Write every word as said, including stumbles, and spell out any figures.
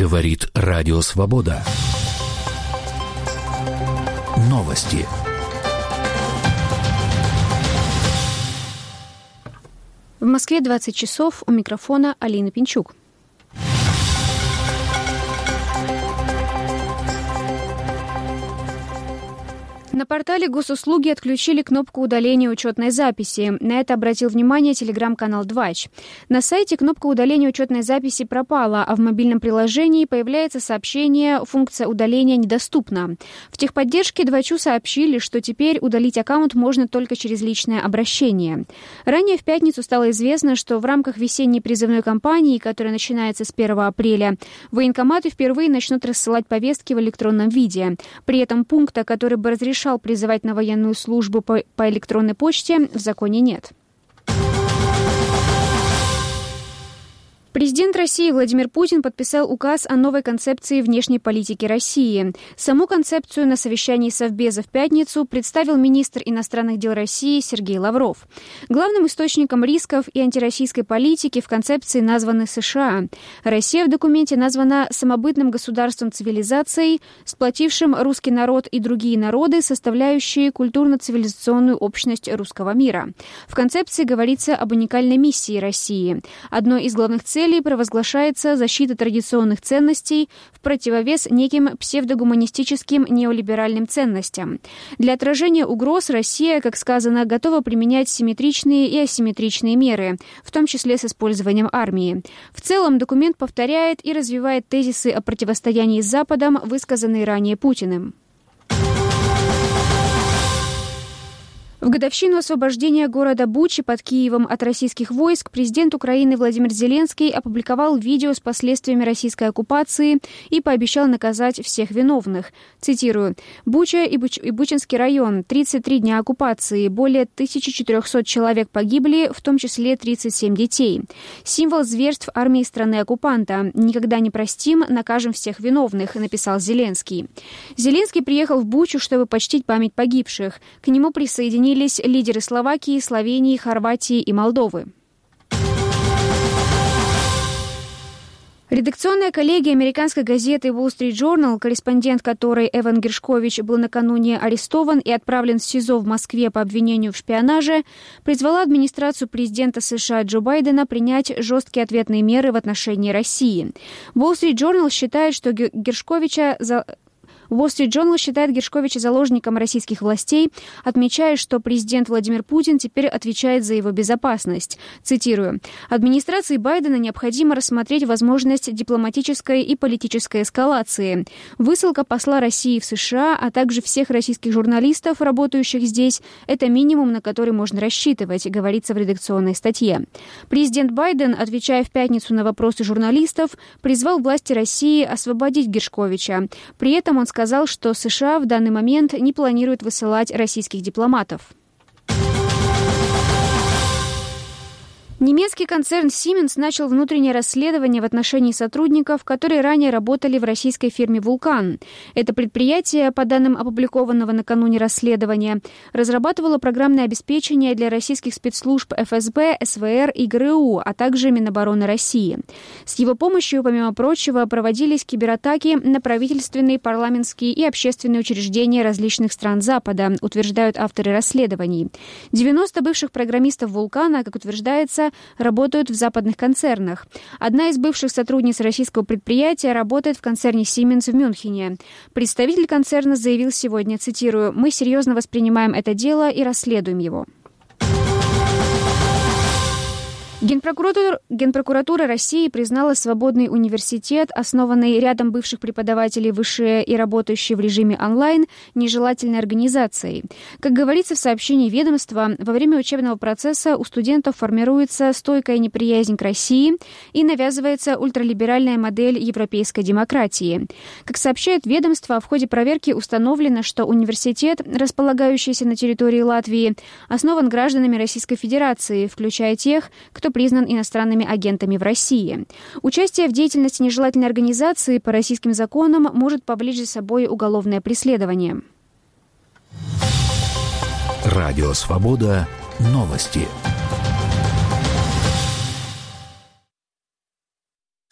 Говорит Радио Свобода. Новости. В Москве двадцать часов, у микрофона Алина Пинчук. На портале госуслуги отключили кнопку удаления учетной записи. На это обратил внимание телеграм-канал Двач. На сайте кнопка удаления учетной записи пропала, а в мобильном приложении появляется сообщение «Функция удаления недоступна». В техподдержке Двачу сообщили, что теперь удалить аккаунт можно только через личное обращение. Ранее в пятницу стало известно, что в рамках весенней призывной кампании, которая начинается с первого апреля, военкоматы впервые начнут рассылать повестки в электронном виде. При этом пункта, который бы разрешал призывать на военную службу по, по электронной почте, в законе нет. Президент России Владимир Путин подписал указ о новой концепции внешней политики России. Саму концепцию на совещании Совбеза в пятницу представил министр иностранных дел России Сергей Лавров. Главным источником рисков и антироссийской политики в концепции названы США. Россия в документе названа самобытным государством-цивилизацией, сплотившим русский народ и другие народы, составляющие культурно-цивилизационную общность русского мира. В концепции говорится об уникальной миссии России. Одной из главных целей провозглашается защита традиционных ценностей в противовес неким псевдогуманистическим неолиберальным ценностям. Для отражения угроз Россия, как сказано, готова применять симметричные и асимметричные меры, в том числе с использованием армии. В целом документ повторяет и развивает тезисы о противостоянии с Западом, высказанные ранее Путиным. В годовщину освобождения города Бучи под Киевом от российских войск президент Украины Владимир Зеленский опубликовал видео с последствиями российской оккупации и пообещал наказать всех виновных. Цитирую. «Буча и, Буч... и Бучинский район. тридцать три дня оккупации. Более тысяча четыреста человек погибли, в том числе тридцать семь детей. Символ зверств армии страны-оккупанта. Никогда не простим, накажем всех виновных», написал Зеленский. Зеленский приехал в Бучу, чтобы почтить память погибших. К нему присоединились лидеры Словакии, Словении, Хорватии и Молдовы. Редакционная коллегия американской газеты Wall Street Journal, корреспондент которой Эван Гершкович был накануне арестован и отправлен в СИЗО в Москве по обвинению в шпионаже, призвала администрацию президента США Джо Байдена принять жесткие ответные меры в отношении России. Wall Street Journal считает, что Гершковича за... Wall Street Journal считает Гершковича заложником российских властей, отмечая, что президент Владимир Путин теперь отвечает за его безопасность. Цитирую. «Администрации Байдена необходимо рассмотреть возможность дипломатической и политической эскалации. Высылка посла России в США, а также всех российских журналистов, работающих здесь, это минимум, на который можно рассчитывать», говорится в редакционной статье. Президент Байден, отвечая в пятницу на вопросы журналистов, призвал власти России освободить Гершковича. При этом он сказал, сказал, что США в данный момент не планируют высылать российских дипломатов. Немецкий концерн Siemens начал внутреннее расследование в отношении сотрудников, которые ранее работали в российской фирме «Вулкан». Это предприятие, по данным опубликованного накануне расследования, разрабатывало программное обеспечение для российских спецслужб эф эс бэ, эс вэ эр и гэ рэ у, а также Минобороны России. С его помощью, помимо прочего, проводились кибератаки на правительственные, парламентские и общественные учреждения различных стран Запада, утверждают авторы расследований. девяносто бывших программистов «Вулкана», как утверждается, работают в западных концернах. Одна из бывших сотрудниц российского предприятия работает в концерне Siemens в Мюнхене. Представитель концерна заявил сегодня, цитирую, «Мы серьезно воспринимаем это дело и расследуем его». Генпрокуратура, Генпрокуратура России признала свободный университет, основанный рядом бывших преподавателей ВШЭ и работающий в режиме онлайн, нежелательной организацией. Как говорится в сообщении ведомства, во время учебного процесса у студентов формируется стойкая неприязнь к России и навязывается ультралиберальная модель европейской демократии. Как сообщает ведомство, в ходе проверки установлено, что университет, располагающийся на территории Латвии, основан гражданами Российской Федерации, включая тех, кто признан иностранными агентами в России. Участие в деятельности нежелательной организации по российским законам может повлечь за собой уголовное преследование. Радио Свобода. Новости.